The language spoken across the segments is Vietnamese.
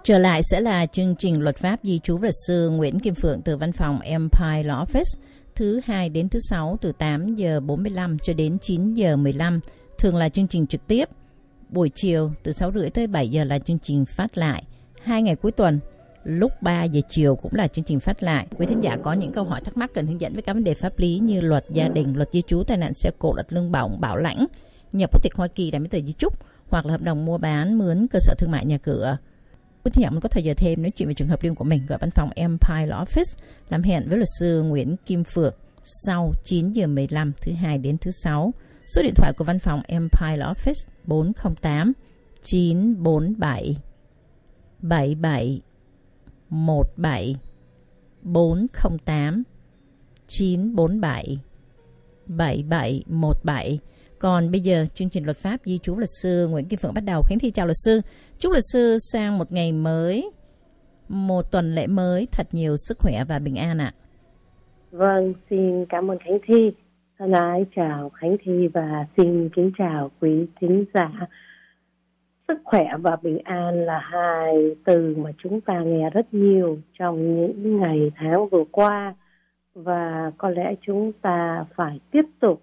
Trở lại sẽ là chương trình luật pháp di trú luật sư Nguyễn Kim Phượng từ văn phòng Empire Law Office, thứ 2 đến thứ 6 từ 8 giờ 45 cho đến 9 giờ 15. Thường là chương trình trực tiếp. Buổi chiều từ 6 rưỡi tới 7 giờ là chương trình phát lại. 2 ngày cuối tuần lúc 3 giờ chiều cũng là chương trình phát lại. Quý thính giả có những câu hỏi thắc mắc cần hướng dẫn với các vấn đề pháp lý như luật gia đình, luật di trú, tai nạn xe cộ, luật lương bổng, bảo lãnh, nhập quốc tịch Hoa Kỳ, đăng ký tờ di chúc hoặc là hợp đồng mua bán, mướn cơ sở thương mại, nhà cửa. Quý thính giả muốn có thời giờ thêm nói chuyện về trường hợp riêng của mình, gọi văn phòng Empire Law Office làm hẹn với luật sư Nguyễn Kim Phượng sau 9 giờ 15 thứ 2 đến thứ 6. Số điện thoại của văn phòng Empire Law Office 408 947 77 17 408 947 7717. Còn bây giờ chương trình luật pháp di trú luật sư Nguyễn Kim Phượng bắt đầu. Khánh Thi chào luật sư. Chúc luật sư sang một ngày mới, một tuần lễ mới thật nhiều sức khỏe và bình an ạ. Vâng, xin cảm ơn Khánh Thi. Thân ái chào Khánh Thi và xin kính chào quý thính giả. Sức khỏe và bình an là hai từ mà chúng ta nghe rất nhiều trong những ngày tháng vừa qua. Và có lẽ chúng ta phải tiếp tục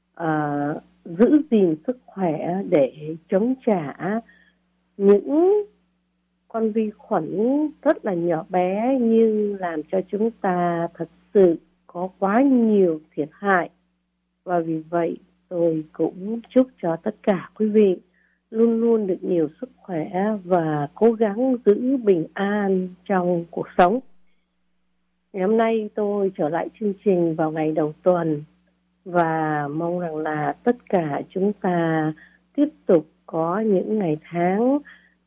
giữ gìn sức khỏe để chống trả những con vi khuẩn rất là nhỏ bé nhưng làm cho chúng ta thật sự có quá nhiều thiệt hại. Và vì vậy tôi cũng chúc cho tất cả quý vị luôn luôn được nhiều sức khỏe và cố gắng giữ bình an trong cuộc sống. Ngày hôm nay tôi trở lại chương trình vào ngày đầu tuần và mong rằng là tất cả chúng ta tiếp tục có những ngày tháng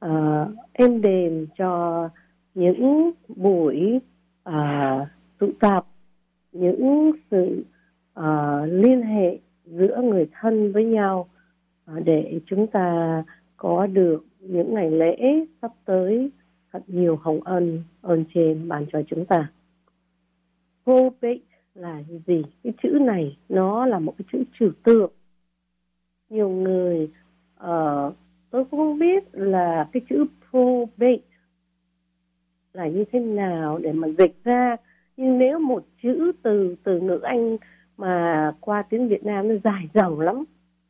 êm đềm cho những buổi tụ tập, những sự liên hệ giữa người thân với nhau để chúng ta có được những ngày lễ sắp tới thật nhiều hồng ơn trên ban cho chúng ta. Probate là gì? Cái chữ này nó là một cái chữ trừu tượng. Nhiều người tôi cũng không biết là cái chữ probate là như thế nào để mà dịch ra, nhưng nếu một chữ từ ngữ Anh mà qua tiếng Việt Nam nó dài dòng lắm,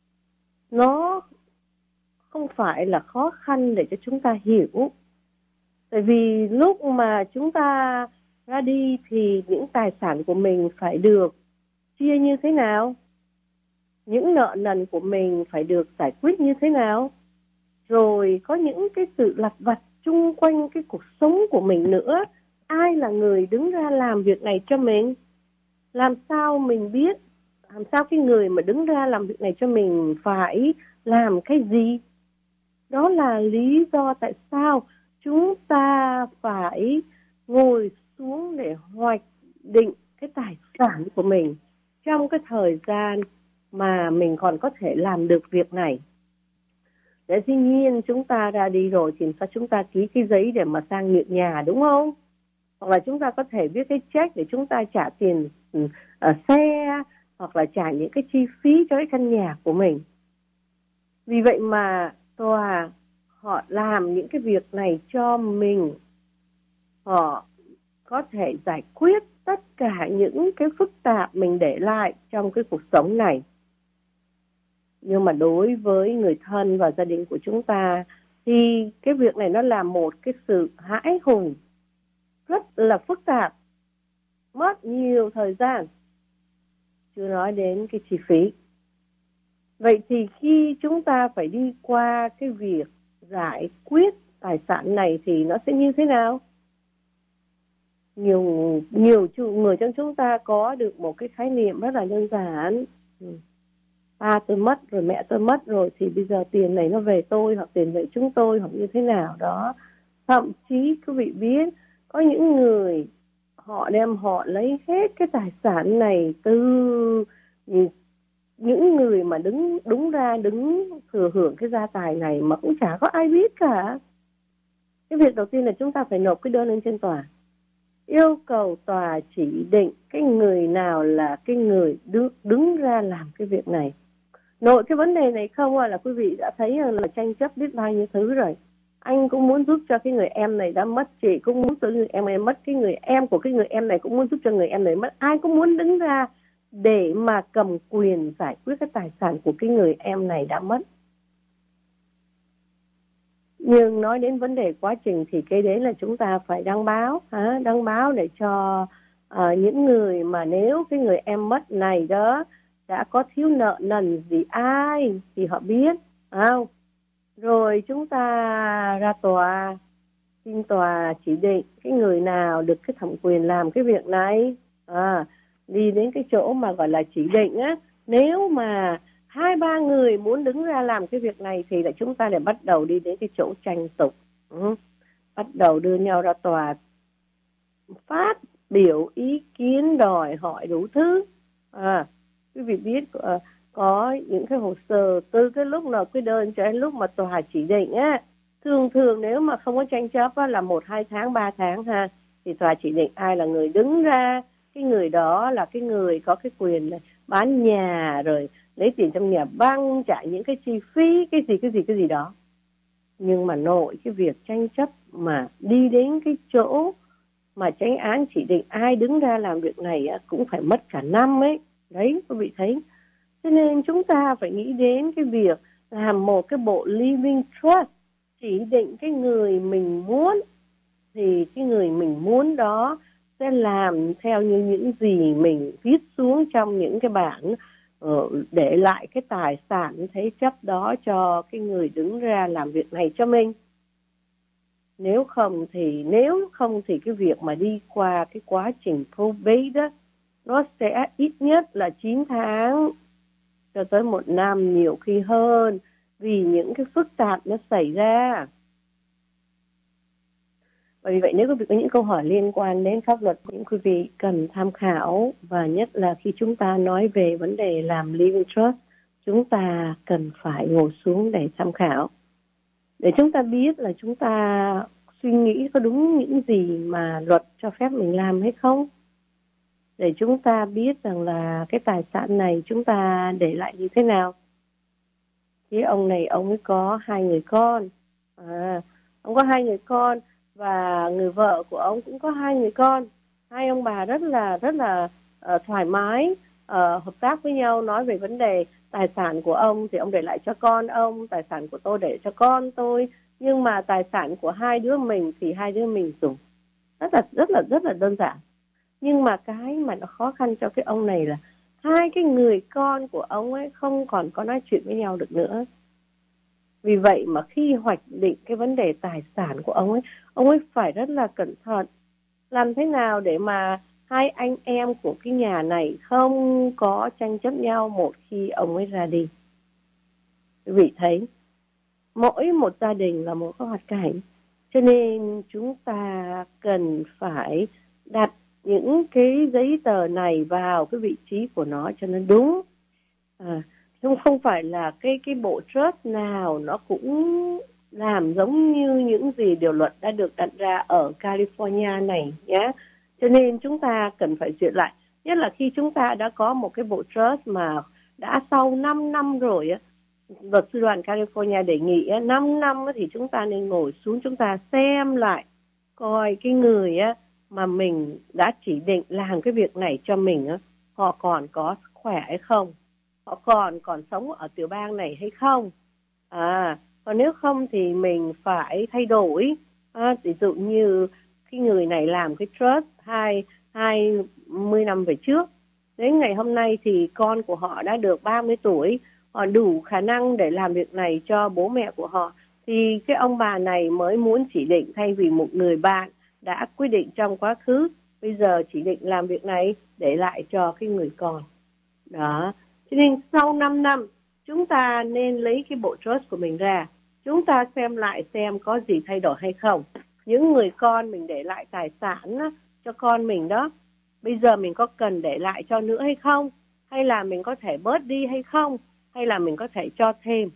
nó không phải là khó khăn để cho chúng ta hiểu. Tại vì lúc mà chúng ta ra đi thì những tài sản của mình phải được chia như thế nào? Những nợ nần của mình phải được giải quyết như thế nào? Rồi có những cái sự lặt vặt chung quanh cái cuộc sống của mình nữa. Ai là người đứng ra làm việc này cho mình? Làm sao mình biết? Làm sao cái người mà đứng ra làm việc này cho mình phải làm cái gì? Đó là lý do tại sao chúng ta phải ngồi xuống để hoạch định cái tài sản của mình trong cái thời gian mà mình còn có thể làm được việc này. Để dĩ nhiên chúng ta ra đi rồi thì sao chúng ta ký cái giấy để mà sang nhượng nhà, đúng không? Hoặc là chúng ta có thể viết cái check để chúng ta trả tiền xe hoặc là trả những cái chi phí cho cái căn nhà của mình. Vì vậy mà tòa họ làm những cái việc này cho mình. Họ có thể giải quyết tất cả những cái phức tạp mình để lại trong cái cuộc sống này. Nhưng mà đối với người thân và gia đình của chúng ta thì cái việc này nó là một cái sự hãi hùng rất là phức tạp, mất nhiều thời gian, chưa nói đến cái chi phí. Vậy thì khi chúng ta phải đi qua cái việc giải quyết tài sản này thì nó sẽ như thế nào? Nhiều người trong chúng ta có được một cái khái niệm rất là đơn giản. Ba tôi mất rồi, mẹ tôi mất rồi thì bây giờ tiền này nó về tôi hoặc tiền về chúng tôi hoặc như thế nào đó. Thậm chí quý vị biết có những người họ lấy hết cái tài sản này từ những người mà đứng thừa hưởng cái gia tài này mà cũng chả có ai biết cả. Cái việc đầu tiên là chúng ta phải nộp cái đơn lên trên tòa, yêu cầu tòa chỉ định cái người nào là cái người đứng ra làm cái việc này. Nội cái vấn đề này không là quý vị đã thấy là tranh chấp biết bao nhiêu thứ rồi. anh cũng muốn giúp cho cái người em này đã mất, chị cũng muốn cho người em này mất, cái người em của cái người em này cũng muốn giúp cho người em này mất. Ai cũng muốn đứng ra để mà cầm quyền giải quyết cái tài sản của cái người em này đã mất. Nhưng nói đến vấn đề quá trình thì cái đấy là chúng ta phải đăng báo để cho những người mà nếu cái người em mất này đó đã có thiếu nợ nần gì ai thì họ biết, không? Rồi chúng ta ra tòa, xin tòa chỉ định cái người nào được cái thẩm quyền làm cái việc này, đi đến cái chỗ mà gọi là chỉ định á. Nếu mà 2-3 người muốn đứng ra làm cái việc này thì là chúng ta lại bắt đầu đi đến cái chỗ tranh tụng, bắt đầu đưa nhau ra tòa, phát biểu ý kiến, đòi hỏi đủ thứ. Quý vị biết có những cái hồ sơ từ cái lúc nào cái đơn cho đến lúc mà tòa chỉ định á, thường nếu mà không có tranh chấp á, là 1-2 tháng 3 tháng thì tòa chỉ định ai là người đứng ra, cái người đó là cái người có cái quyền bán nhà, rồi lấy tiền trong nhà băng, trả những cái chi phí cái gì đó. Nhưng mà nội cái việc tranh chấp mà đi đến cái chỗ mà chánh án chỉ định ai đứng ra làm việc này á, cũng phải mất cả năm ấy. Đấy, quý vị thấy. Cho nên chúng ta phải nghĩ đến cái việc làm một cái bộ living trust, chỉ định cái người mình muốn, thì cái người mình muốn đó sẽ làm theo như những gì mình viết xuống trong những cái bản để lại cái tài sản thế chấp đó cho cái người đứng ra làm việc này cho mình. Nếu không thì cái việc mà đi qua cái quá trình probate đó, nó sẽ ít nhất là 9 tháng cho tới 1 năm, nhiều khi hơn, vì những cái phức tạp nó xảy ra. Vì vậy nếu quý vị có những câu hỏi liên quan đến pháp luật, những quý vị cần tham khảo, và nhất là khi chúng ta nói về vấn đề làm living trust, chúng ta cần phải ngồi xuống để tham khảo, để chúng ta biết là chúng ta suy nghĩ có đúng những gì mà luật cho phép mình làm hay không, để chúng ta biết rằng là cái tài sản này chúng ta để lại như thế nào. Thì ông này ông ấy có 2 người con, ông có 2 người con, và người vợ của ông cũng có 2 người con. Hai ông bà rất là thoải mái hợp tác với nhau, nói về vấn đề tài sản của ông thì ông để lại cho con ông, tài sản của tôi để cho con tôi, nhưng mà tài sản của hai đứa mình thì hai đứa mình dùng. Rất là đơn giản. Nhưng mà cái mà nó khó khăn cho cái ông này là hai cái người con của ông ấy không còn có nói chuyện với nhau được nữa. Vì vậy mà khi hoạch định cái vấn đề tài sản của ông ấy phải rất là cẩn thận. Làm thế nào để mà hai anh em của cái nhà này không có tranh chấp nhau một khi ông ấy ra đi. Quý vị thấy, mỗi một gia đình là một cái hoàn cảnh. Cho nên chúng ta cần phải đặt những cái giấy tờ này vào cái vị trí của nó cho nó đúng. Không phải là cái bộ trust nào nó cũng làm giống như những gì điều luật đã được đặt ra ở California này nhé. Cho nên chúng ta cần phải duyệt lại. Nhất là khi chúng ta đã có một cái bộ trust mà đã sau 5 năm rồi á, luật sư đoàn California đề nghị 5 năm thì chúng ta nên ngồi xuống, chúng ta xem lại coi cái người mà mình đã chỉ định làm cái việc này cho mình họ còn có khỏe hay không, họ còn sống ở tiểu bang này hay không. Còn nếu không thì mình phải thay đổi. Ví dụ như cái người này làm cái trust 20 năm về trước, đến ngày hôm nay thì con của họ đã được 30 tuổi, họ đủ khả năng để làm việc này cho bố mẹ của họ, thì cái ông bà này mới muốn chỉ định, thay vì một người bạn đã quyết định trong quá khứ, bây giờ chỉ định làm việc này để lại cho cái người con. Đó. Cho nên sau 5 năm, chúng ta nên lấy cái bộ trust của mình ra, chúng ta xem lại xem có gì thay đổi hay không. Những người con mình để lại tài sản cho con mình đó, bây giờ mình có cần để lại cho nữa hay không? Hay là mình có thể bớt đi hay không? Hay là mình có thể cho thêm?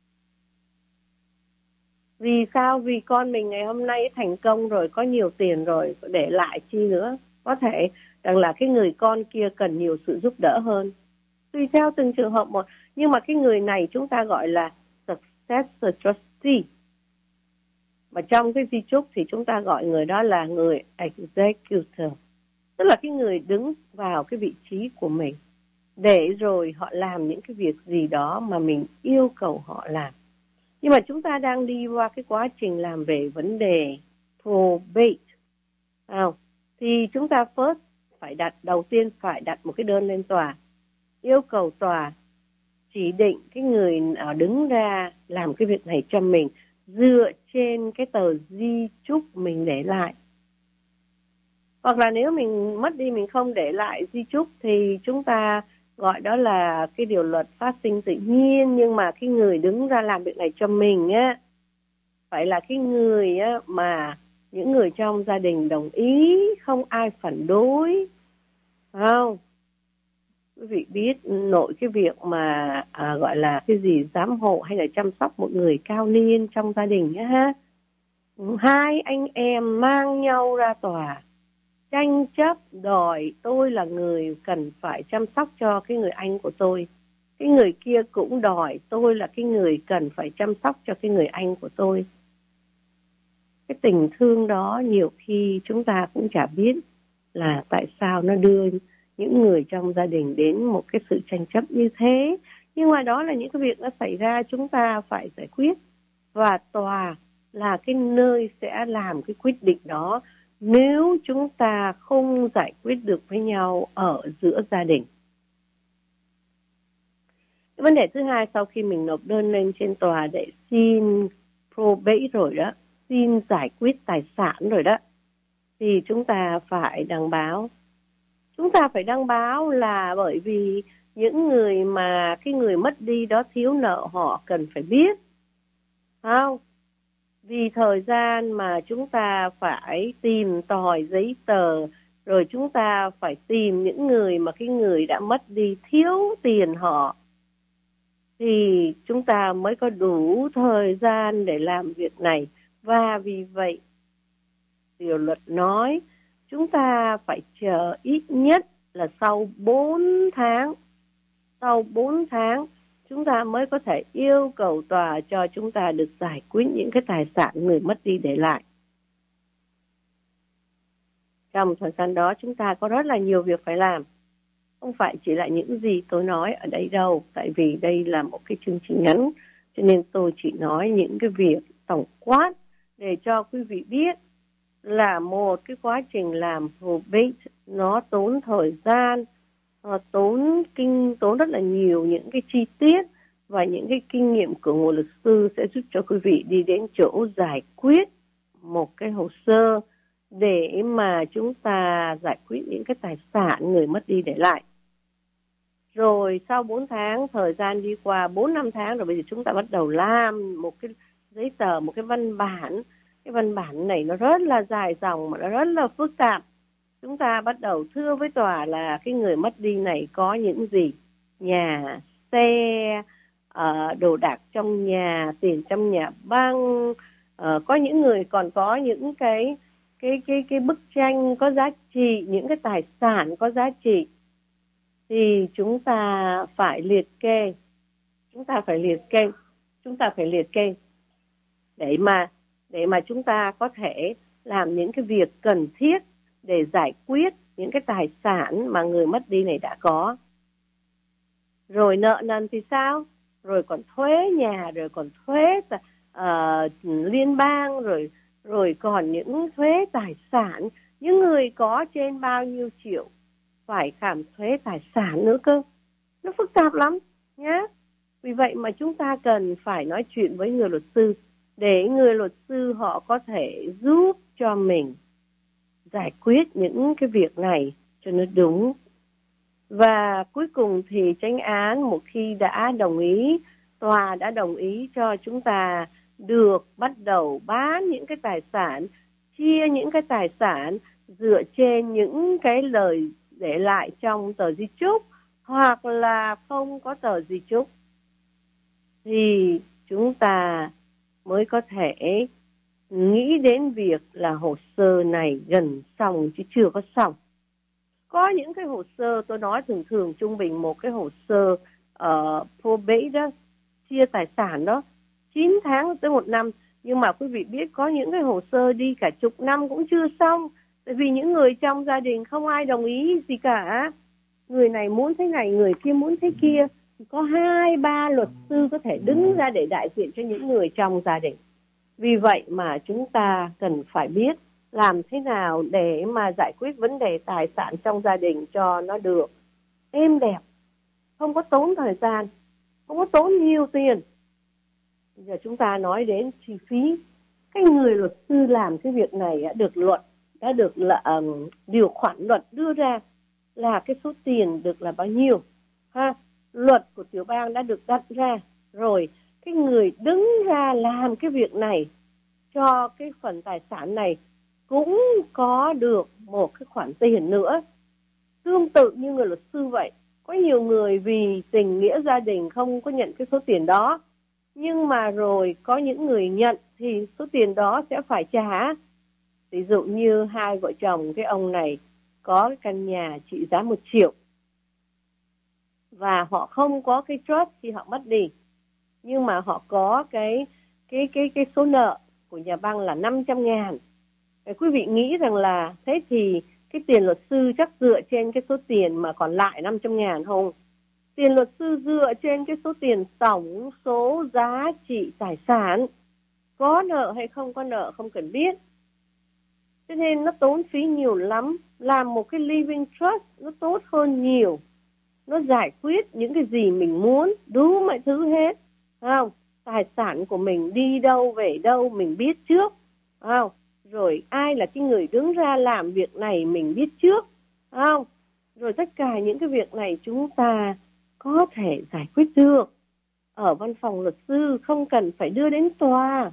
Vì sao? Vì con mình ngày hôm nay thành công rồi, có nhiều tiền rồi, để lại chi nữa? Có thể rằng là cái người con kia cần nhiều sự giúp đỡ hơn. Tùy theo từng trường hợp một. Nhưng mà cái người này chúng ta gọi là successor trustee. Mà trong cái di chúc thì chúng ta gọi người đó là người executor, tức là cái người đứng vào cái vị trí của mình để rồi họ làm những cái việc gì đó mà mình yêu cầu họ làm. Nhưng mà chúng ta đang đi qua cái quá trình làm về vấn đề probate, thì chúng ta đầu tiên phải đặt một cái đơn lên tòa, yêu cầu tòa chỉ định cái người đứng ra làm cái việc này cho mình dựa trên cái tờ di chúc mình để lại. Hoặc là nếu mình mất đi, mình không để lại di chúc thì chúng ta gọi đó là cái điều luật phát sinh tự nhiên. Nhưng mà cái người đứng ra làm việc này cho mình á, phải là cái người á mà những người trong gia đình đồng ý, không ai phản đối, phải không? Quý vị biết nội cái việc mà gọi là cái gì giám hộ hay là chăm sóc một người cao niên trong gia đình á ha, hai anh em mang nhau ra tòa tranh chấp đòi tôi là người cần phải chăm sóc cho cái người anh của tôi, cái người kia cũng đòi tôi là cái người cần phải chăm sóc cho cái người anh của tôi. Cái tình thương đó nhiều khi chúng ta cũng chả biết là tại sao nó đưa những người trong gia đình đến một cái sự tranh chấp như thế. Nhưng mà đó là những cái việc nó xảy ra, chúng ta phải giải quyết. Và tòa là cái nơi sẽ làm cái quyết định đó nếu chúng ta không giải quyết được với nhau ở giữa gia đình. Cái vấn đề thứ hai, sau khi mình nộp đơn lên trên tòa để xin probate rồi đó, xin giải quyết tài sản rồi đó, thì chúng ta phải đăng báo. Chúng ta phải đăng báo là bởi vì những người mà cái người mất đi đó thiếu nợ họ cần phải biết, không? Vì thời gian mà chúng ta phải tìm tòi giấy tờ, rồi chúng ta phải tìm những người mà cái người đã mất đi thiếu tiền họ, thì chúng ta mới có đủ thời gian để làm việc này. Và vì vậy, điều luật nói chúng ta phải chờ ít nhất là sau 4 tháng. Sau 4 tháng, chúng ta mới có thể yêu cầu tòa cho chúng ta được giải quyết những cái tài sản người mất đi để lại. Trong thời gian đó, chúng ta có rất là nhiều việc phải làm. Không phải chỉ là những gì tôi nói ở đây đâu. Tại vì đây là một cái chương trình ngắn, cho nên tôi chỉ nói những cái việc tổng quát để cho quý vị biết là một cái quá trình làm probate nó tốn thời gian, tốn rất là nhiều những cái chi tiết, và những cái kinh nghiệm của một luật sư sẽ giúp cho quý vị đi đến chỗ giải quyết một cái hồ sơ để mà chúng ta giải quyết những cái tài sản người mất đi để lại. Rồi sau 4 tháng, thời gian đi qua 4-5 tháng rồi, bây giờ chúng ta bắt đầu làm một cái giấy tờ, một cái văn bản. Cái văn bản này nó rất là dài dòng mà nó rất là phức tạp. Chúng ta bắt đầu thưa với tòa là cái người mất đi này có những gì: nhà, xe, đồ đạc trong nhà, tiền trong nhà băng, có những người còn có những cái bức tranh có giá trị, những cái tài sản có giá trị, thì chúng ta phải liệt kê. Chúng ta phải liệt kê để mà chúng ta có thể làm những cái việc cần thiết để giải quyết những cái tài sản mà người mất đi này đã có. Rồi nợ nần thì sao? Rồi còn thuế nhà, rồi còn thuế liên bang, rồi còn những thuế tài sản. Những người có trên bao nhiêu triệu phải khảm thuế tài sản nữa cơ. Nó phức tạp lắm nhé. Vì vậy mà chúng ta cần phải nói chuyện với người luật sư, để người luật sư họ có thể giúp cho mình giải quyết những cái việc này cho nó đúng. Và cuối cùng thì chánh án một khi đã đồng ý, tòa đã đồng ý cho chúng ta được bắt đầu bán những cái tài sản, chia những cái tài sản dựa trên những cái lời để lại trong tờ di chúc, hoặc là không có tờ di chúc, thì chúng ta mới có thể nghĩ đến việc là hồ sơ này gần xong chứ chưa có xong. Có những cái hồ sơ tôi nói thường trung bình một cái hồ sơ probate đó, chia tài sản đó, 9 tháng tới 1 năm Nhưng mà quý vị biết có những cái hồ sơ đi cả chục năm cũng chưa xong, tại vì những người trong gia đình không ai đồng ý gì cả. Người này muốn thế này, người kia muốn thế kia. Có 2-3 luật sư có thể đứng ra để đại diện cho những người trong gia đình. Vì vậy mà chúng ta cần phải biết làm thế nào để mà giải quyết vấn đề tài sản trong gia đình cho nó được êm đẹp, không có tốn thời gian, không có tốn nhiều tiền. Bây giờ chúng ta nói đến chi phí. Cái người luật sư làm cái việc này đã được điều khoản luật đưa ra là cái số tiền được là bao nhiêu ha. Luật của tiểu bang đã được đặt ra rồi, cái người đứng ra làm cái việc này cho cái phần tài sản này cũng có được một cái khoản tiền nữa. Tương tự như người luật sư vậy, có nhiều người vì tình nghĩa gia đình không có nhận cái số tiền đó, nhưng mà rồi có những người nhận thì số tiền đó sẽ phải trả. Ví dụ như hai vợ chồng, cái ông này có cái căn nhà trị giá 1 triệu và họ không có cái trust khi họ mất đi, nhưng mà họ có cái số nợ của nhà băng là 500.000. Quý vị nghĩ rằng là thế thì cái tiền luật sư chắc dựa trên cái số tiền mà còn lại 500.000 không? Tiền luật sư dựa trên cái số tiền tổng số giá trị tài sản. Có nợ hay không có nợ không cần biết. Cho nên nó tốn phí nhiều lắm. Làm một cái living trust nó tốt hơn nhiều. Nó giải quyết những cái gì mình muốn, đủ mọi thứ hết. Không? Tài sản của mình đi đâu về đâu mình biết trước. Không? Rồi ai là cái người đứng ra làm việc này mình biết trước. Không? Rồi tất cả những cái việc này chúng ta có thể giải quyết được ở văn phòng luật sư, không cần phải đưa đến tòa.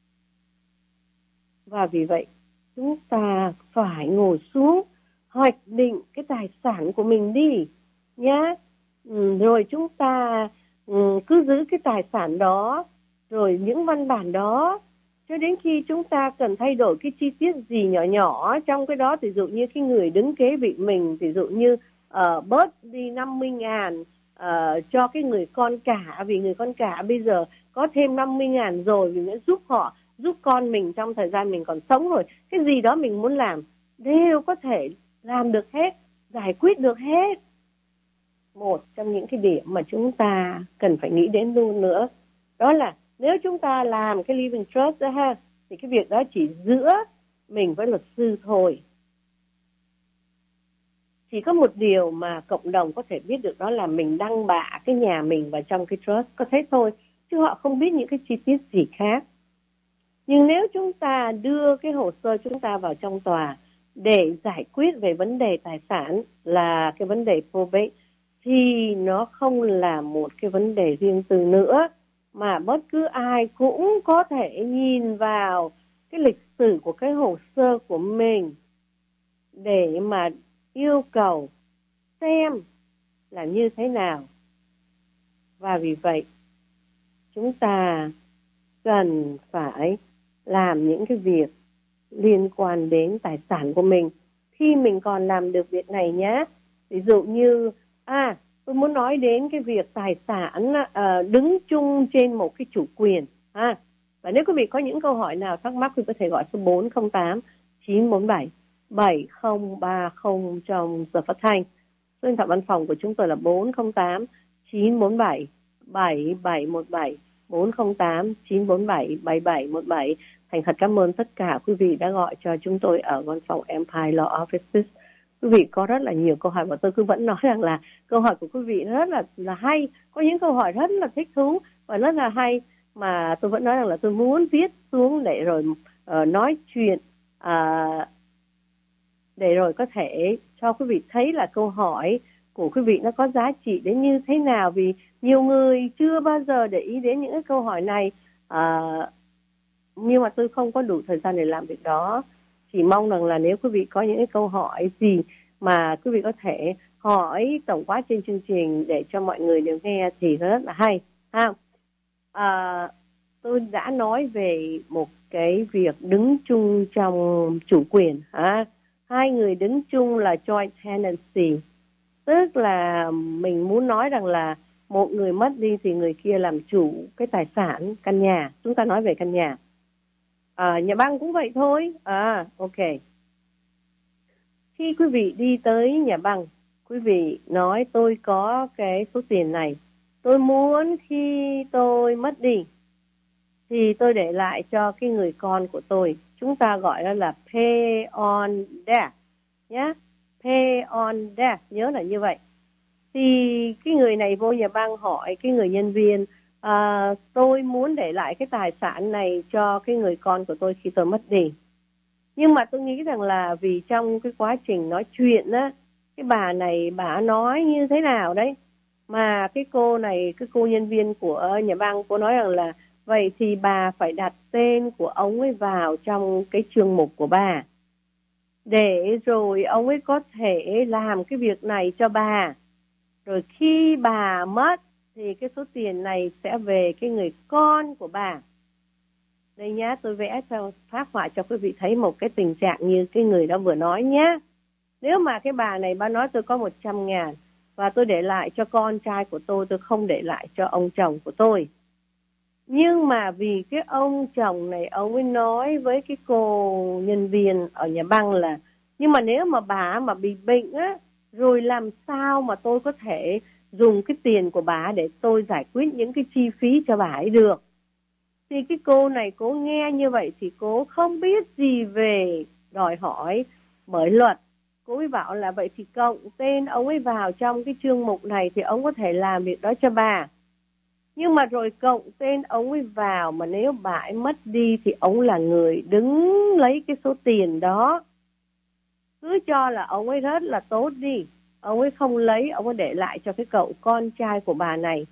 Và vì vậy chúng ta phải ngồi xuống hoạch định cái tài sản của mình đi nhá. Rồi chúng ta cứ giữ cái tài sản đó, rồi những văn bản đó cho đến khi chúng ta cần thay đổi cái chi tiết gì nhỏ nhỏ trong cái đó. Ví dụ như cái người đứng kế vị mình, ví dụ như bớt đi 50.000 cho cái người con cả, vì người con cả bây giờ có thêm 50.000 rồi, vì nó giúp con mình trong thời gian mình còn sống rồi. Cái gì đó mình muốn làm đều có thể làm được hết, giải quyết được hết. Một trong những cái điểm mà chúng ta cần phải nghĩ đến luôn nữa, đó là nếu chúng ta làm cái living trust đó ha, thì cái việc đó chỉ giữa mình với luật sư thôi. Chỉ có một điều mà cộng đồng có thể biết được, đó là mình đăng bạ cái nhà mình vào trong cái trust, có thế thôi, chứ họ không biết những cái chi tiết gì khác. Nhưng nếu chúng ta đưa cái hồ sơ chúng ta vào trong tòa để giải quyết về vấn đề tài sản là cái vấn đề probate, thì nó không là một cái vấn đề riêng tư nữa, mà bất cứ ai cũng có thể nhìn vào cái lịch sử của cái hồ sơ của mình để mà yêu cầu xem là như thế nào. Và vì vậy chúng ta cần phải làm những cái việc liên quan đến tài sản của mình khi mình còn làm được việc này nhé. Ví dụ như tôi muốn nói đến cái việc tài sản đứng chung trên một cái chủ quyền ha. Và nếu quý vị có những câu hỏi nào thắc mắc, quý vị có thể gọi số 408 947 7030 trong giờ phát thanh. Số điện thoại văn phòng của chúng tôi là 408 947 7717, 408 947 7717. Thành thật cảm ơn tất cả quý vị đã gọi cho chúng tôi ở văn phòng Empire Law Offices. Quý vị có rất là nhiều câu hỏi và tôi cứ vẫn nói rằng là câu hỏi của quý vị rất là hay. Có những câu hỏi rất là thích thú và rất là hay, mà tôi vẫn nói rằng là tôi muốn viết xuống để rồi nói chuyện, để rồi có thể cho quý vị thấy là câu hỏi của quý vị nó có giá trị đến như thế nào. Vì nhiều người chưa bao giờ để ý đến những cái câu hỏi này, nhưng mà tôi không có đủ thời gian để làm việc đó. Chỉ mong rằng là nếu quý vị có những cái câu hỏi gì mà quý vị có thể hỏi tổng quát trên chương trình để cho mọi người đều nghe thì rất là hay ha. Tôi đã nói về một cái việc đứng chung trong chủ quyền ha. Hai người đứng chung là joint tenancy, tức là mình muốn nói rằng là một người mất đi thì người kia làm chủ cái tài sản căn nhà. Chúng ta nói về căn nhà. Nhà băng cũng vậy thôi. Ok. Khi quý vị đi tới nhà băng, quý vị nói tôi có cái số tiền này, tôi muốn khi tôi mất đi thì tôi để lại cho cái người con của tôi. Chúng ta gọi đó là pay on death nhé. Pay on death, nhớ là như vậy. Thì cái người này vô nhà băng hỏi cái người nhân viên, tôi muốn để lại cái tài sản này cho cái người con của tôi khi tôi mất đi. Nhưng mà tôi nghĩ rằng là vì trong cái quá trình nói chuyện á, cái bà này bà nói như thế nào đấy, mà cái cô này, cái cô nhân viên của nhà băng, cô nói rằng là vậy thì bà phải đặt tên của ông ấy vào trong cái chương mục của bà, để rồi ông ấy có thể làm cái việc này cho bà. Rồi khi bà mất thì cái số tiền này sẽ về cái người con của bà. Đây nhá, tôi vẽ cho phác họa cho quý vị thấy một cái tình trạng như cái người đó vừa nói nhá. Nếu mà cái bà này bà nói tôi có 100.000 và tôi để lại cho con trai của tôi không để lại cho ông chồng của tôi. Nhưng mà vì cái ông chồng này, ông ấy nói với cái cô nhân viên ở nhà băng là nhưng mà nếu mà bà mà bị bệnh á, rồi làm sao mà tôi có thể dùng cái tiền của bà để tôi giải quyết những cái chi phí cho bà ấy được. Thì cái cô này cô nghe như vậy thì cô không biết gì về đòi hỏi bởi luật. Cô ấy bảo là vậy thì cộng tên ông ấy vào trong cái chương mục này thì ông có thể làm việc đó cho bà. Nhưng mà rồi cộng tên ông ấy vào, mà nếu bà ấy mất đi thì ông là người đứng lấy cái số tiền đó. Cứ cho là ông ấy rất là tốt đi, ông ấy không lấy, ông ấy để lại cho cái cậu con trai của bà này.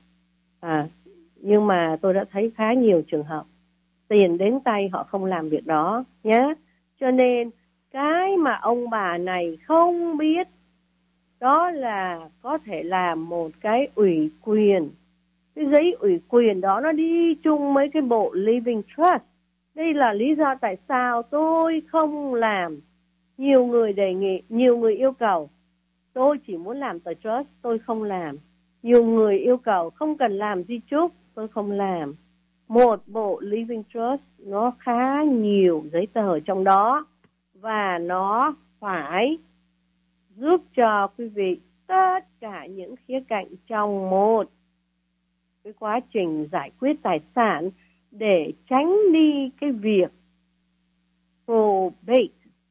Nhưng mà tôi đã thấy khá nhiều trường hợp tiền đến tay họ không làm việc đó nhé. Cho nên cái mà ông bà này không biết đó là có thể làm một cái ủy quyền. Cái giấy ủy quyền đó nó đi chung với cái bộ Living Trust. Đây là lý do tại sao tôi không làm. Nhiều người đề nghị, nhiều người yêu cầu tôi chỉ muốn làm tờ trust, tôi không làm. Nhiều người yêu cầu không cần làm di chúc, tôi không làm. Một bộ Living Trust nó khá nhiều giấy tờ trong đó, và nó phải giúp cho quý vị tất cả những khía cạnh trong một cái quá trình giải quyết tài sản để tránh đi cái việc probate.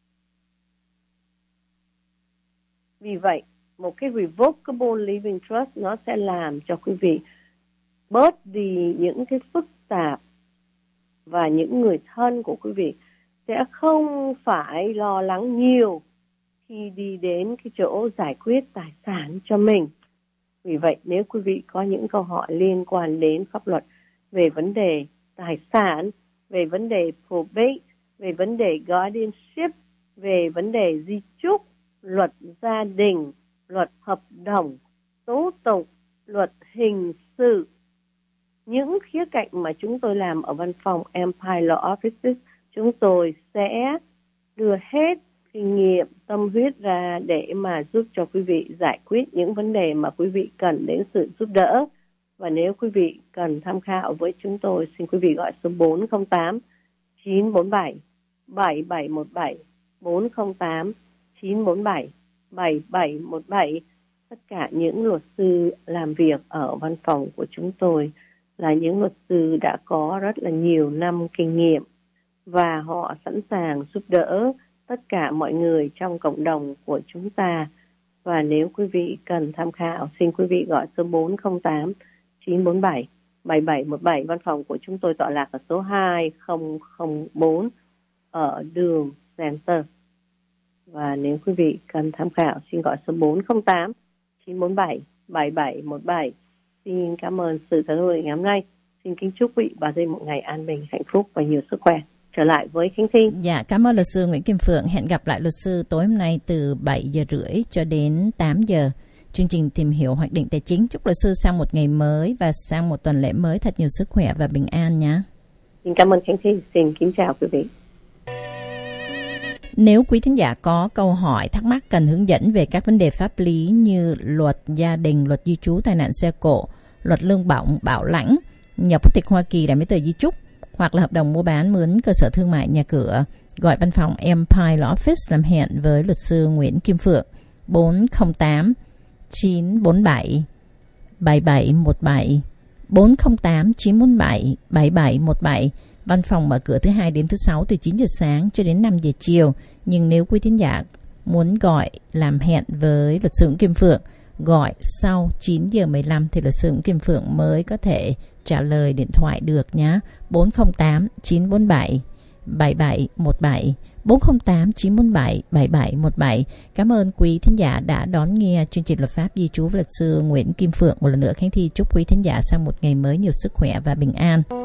Vì vậy, một cái revocable living trust nó sẽ làm cho quý vị bớt đi những cái phức tạp, và những người thân của quý vị sẽ không phải lo lắng nhiều khi đi đến cái chỗ giải quyết tài sản cho mình. Vì vậy, nếu quý vị có những câu hỏi liên quan đến pháp luật về vấn đề tài sản, về vấn đề probate, về vấn đề guardianship, về vấn đề di chúc, luật gia đình, luật hợp đồng, tố tụng, luật hình sự, những khía cạnh mà chúng tôi làm ở văn phòng Empire Law Offices, chúng tôi sẽ đưa hết kinh nghiệm, tâm huyết ra để mà giúp cho quý vị giải quyết những vấn đề mà quý vị cần đến sự giúp đỡ. Và nếu quý vị cần tham khảo với chúng tôi, xin quý vị gọi số 408 947 7717, 408 947 7717. Tất cả những luật sư làm việc ở văn phòng của chúng tôi là những luật sư đã có rất là nhiều năm kinh nghiệm, và họ sẵn sàng giúp đỡ tất cả mọi người trong cộng đồng của chúng ta. Và nếu quý vị cần tham khảo, xin quý vị gọi số 408 947 7717. Văn phòng của chúng tôi tọa lạc ở số 2004 ở đường Center. Và nếu quý vị cần tham khảo, xin gọi số 408 947 7717. Xin cảm ơn sự tham dự ngày hôm nay. Xin kính chúc quý vị và gia đình một ngày an bình, hạnh phúc và nhiều sức khỏe. Trở lại với Khánh Thi. Dạ, cảm ơn luật sư Nguyễn Kim Phượng. Hẹn gặp lại luật sư tối hôm nay từ 7 giờ rưỡi cho đến 8 giờ. Chương trình Tìm hiểu hoạch định tài chính. Chúc luật sư sang một ngày mới và sang một tuần lễ mới thật nhiều sức khỏe và bình an nhé. Xin cảm ơn Khánh Thi. Xin kính chào quý vị. Nếu quý thính giả có câu hỏi, thắc mắc cần hướng dẫn về các vấn đề pháp lý như luật gia đình, luật di trú, tai nạn xe cộ, luật lương bổng, bảo lãnh, nhập quốc tịch Hoa Kỳ, làm giấy tờ di chúc, hoặc là hợp đồng mua bán mướn cơ sở thương mại nhà cửa, gọi văn phòng Empire Law Office làm hẹn với luật sư Nguyễn Kim Phượng 408 947 7717 408 947 7717. Văn phòng mở cửa thứ Hai đến thứ Sáu từ 9 giờ sáng cho đến 5 giờ chiều. Nhưng nếu quý thính giả muốn gọi làm hẹn với luật sư Nguyễn Kim Phượng, gọi sau 9 giờ 15 thì luật sư Nguyễn Kim Phượng mới có thể trả lời điện thoại được nhé. 408 947 7717 408 947 7717. Cảm ơn quý thính giả đã đón nghe chương trình Luật pháp di trú với luật sư Nguyễn Kim Phượng. Một lần nữa Khánh Thi chúc quý thính giả sang một ngày mới nhiều sức khỏe và bình an.